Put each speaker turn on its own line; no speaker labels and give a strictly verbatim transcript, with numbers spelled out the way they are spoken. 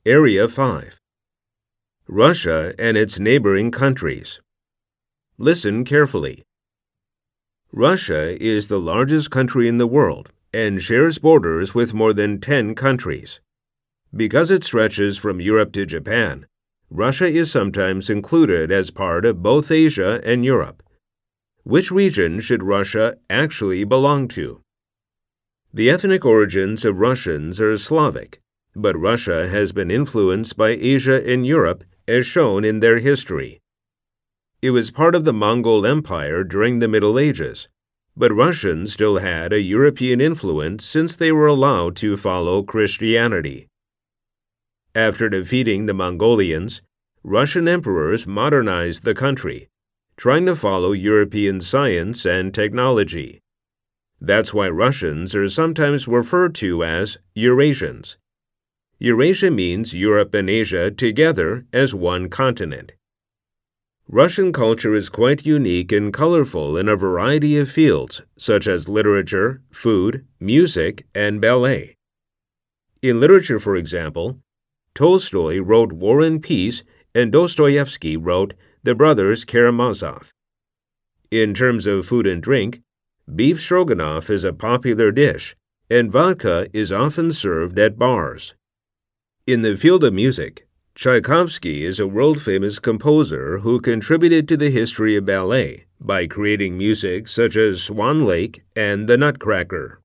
Area five. Russia and its neighboring countries. Listen carefully. Russia is the largest country in the world and shares borders with more than ten countries. Because it stretches from Europe to Japan, Russia is sometimes included as part of both Asia and Europe. Which region should Russia actually belong to? The ethnic origins of Russians are Slavic, but Russia has been influenced by Asia and Europe as shown in their history. It was part of the Mongol Empire during the Middle Ages, but Russians still had a European influence since they were allowed to follow Christianity. After defeating the Mongolians, Russian emperors modernized the country, trying to follow European science and technology. That's why Russians are sometimes referred to as Eurasians. Eurasia means Europe and Asia together as one continent. Russian culture is quite unique and colorful in a variety of fields, such as literature, food, music, and ballet. In literature, for example, Tolstoy wrote War and Peace, and Dostoevsky wrote The Brothers Karamazov. In terms of food and drink, beef stroganoff is a popular dish, and vodka is often served at bars. In the field of music, Tchaikovsky is a world-famous composer who contributed to the history of ballet by creating music such as Swan Lake and The Nutcracker.